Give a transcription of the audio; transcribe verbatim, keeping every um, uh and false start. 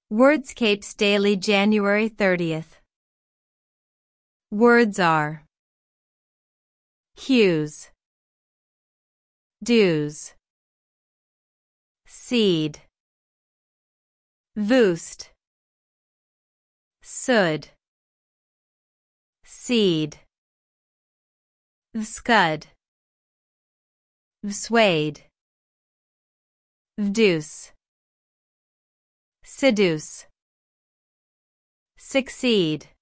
Wordscapes Daily January thirtieth. Words are hues, dues, seed, voost, sud, seed, vscud, vswade, vdeuce, seduce, succeed.